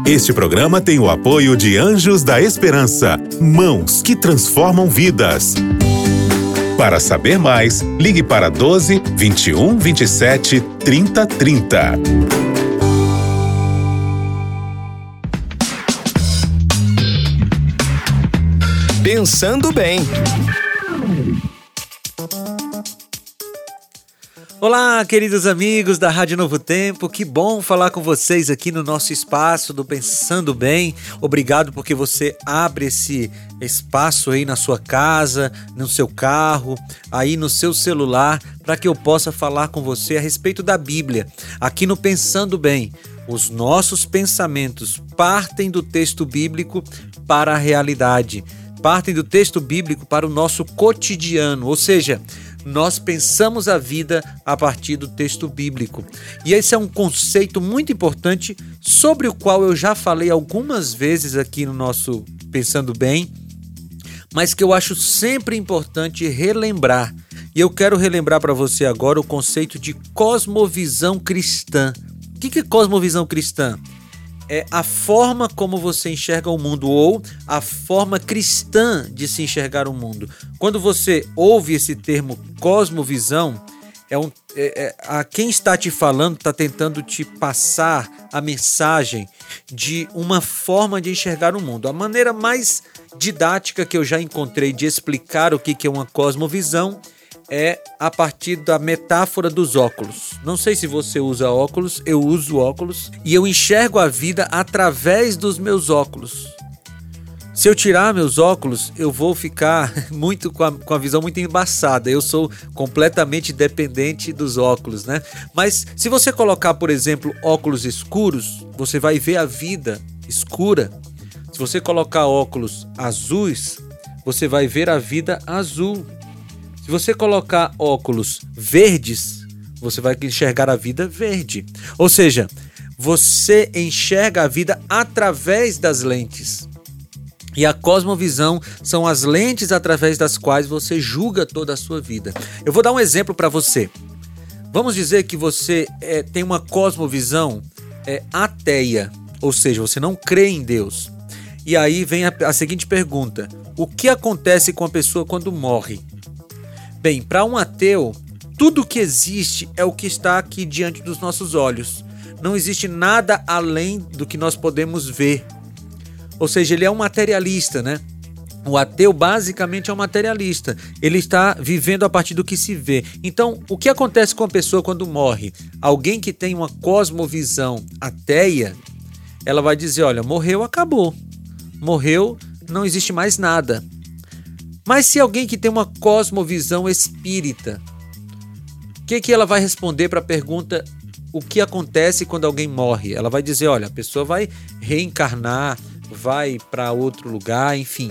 Este programa tem o apoio de Anjos da Esperança, mãos que transformam vidas. Para saber mais, ligue para 12 21 27 30 30. Pensando bem. Olá, queridos amigos da Rádio Novo Tempo, que bom falar com vocês aqui no nosso espaço do Pensando Bem. Obrigado porque você abre esse espaço aí na sua casa, no seu carro, aí no seu celular, para que eu possa falar com você a respeito da Bíblia. Aqui no Pensando Bem, os nossos pensamentos partem do texto bíblico para a realidade, partem do texto bíblico para o nosso cotidiano, ou seja, nós pensamos a vida a partir do texto bíblico. E esse é um conceito muito importante sobre o qual eu já falei algumas vezes aqui no nosso Pensando Bem, mas que eu acho sempre importante relembrar. E eu quero relembrar para você agora o conceito de cosmovisão cristã. O que é cosmovisão cristã? É a forma como você enxerga o mundo, ou a forma cristã de se enxergar o mundo. Quando você ouve esse termo cosmovisão, a quem está te falando está tentando te passar a mensagem de uma forma de enxergar o mundo. A maneira mais didática que eu já encontrei de explicar o que é uma cosmovisão é a partir da metáfora dos óculos. Não sei se você usa óculos, eu uso óculos e eu enxergo a vida através dos meus óculos. Se eu tirar meus óculos, eu vou ficar muito com a visão muito embaçada. Eu sou completamente dependente dos óculos, né? Mas se você colocar, por exemplo, óculos escuros, você vai ver a vida escura. Se você colocar óculos azuis, você vai ver a vida azul. Se você colocar óculos verdes, você vai enxergar a vida verde. Ou seja, você enxerga a vida através das lentes. E a cosmovisão são as lentes através das quais você julga toda a sua vida. Eu vou dar um exemplo para você. Vamos dizer que você tem uma cosmovisão ateia, ou seja, você não crê em Deus. E aí vem a seguinte pergunta: o que acontece com a pessoa quando morre? Bem, para um ateu, tudo que existe é o que está aqui diante dos nossos olhos. Não existe nada além do que nós podemos ver. Ou seja, ele é um materialista, né? O ateu basicamente é um materialista. Ele está vivendo a partir do que se vê. Então, o que acontece com a pessoa quando morre? Alguém que tem uma cosmovisão ateia, ela vai dizer, olha, morreu, acabou. Morreu, não existe mais nada. Mas se alguém que tem uma cosmovisão espírita, o que ela vai responder para a pergunta o que acontece quando alguém morre? Ela vai dizer, olha, a pessoa vai reencarnar, vai para outro lugar, enfim.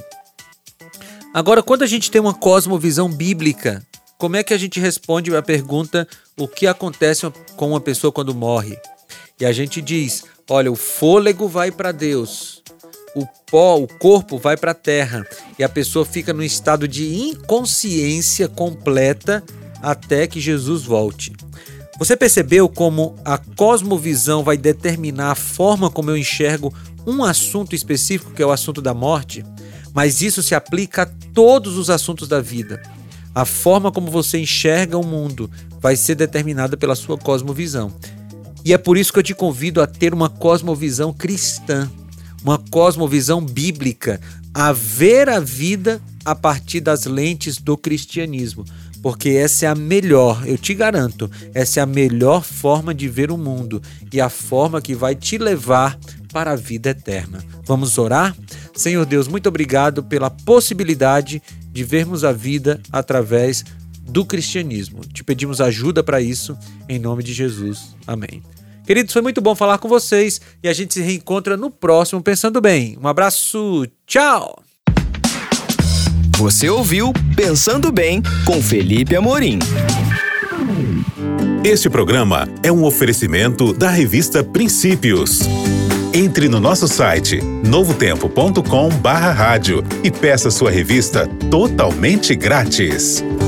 Agora, quando a gente tem uma cosmovisão bíblica, como é que a gente responde a pergunta o que acontece com uma pessoa quando morre? E a gente diz, olha, o fôlego vai para Deus. O pó, o corpo vai para a terra e a pessoa fica num estado de inconsciência completa até que Jesus volte. Você percebeu como a cosmovisão vai determinar a forma como eu enxergo um assunto específico, que é o assunto da morte? Mas isso se aplica a todos os assuntos da vida. A forma como você enxerga o mundo vai ser determinada pela sua cosmovisão. E é por isso que eu te convido a ter uma cosmovisão cristã. Uma cosmovisão bíblica, a ver a vida a partir das lentes do cristianismo, porque essa é a melhor, eu te garanto, essa é a melhor forma de ver o mundo e a forma que vai te levar para a vida eterna. Vamos orar? Senhor Deus, muito obrigado pela possibilidade de vermos a vida através do cristianismo. Te pedimos ajuda para isso, em nome de Jesus. Amém. Queridos, foi muito bom falar com vocês e a gente se reencontra no próximo Pensando Bem. Um abraço, tchau! Você ouviu Pensando Bem com Felipe Amorim. Este programa é um oferecimento da revista Princípios. Entre no nosso site novotempo.com/rádio e peça sua revista totalmente grátis.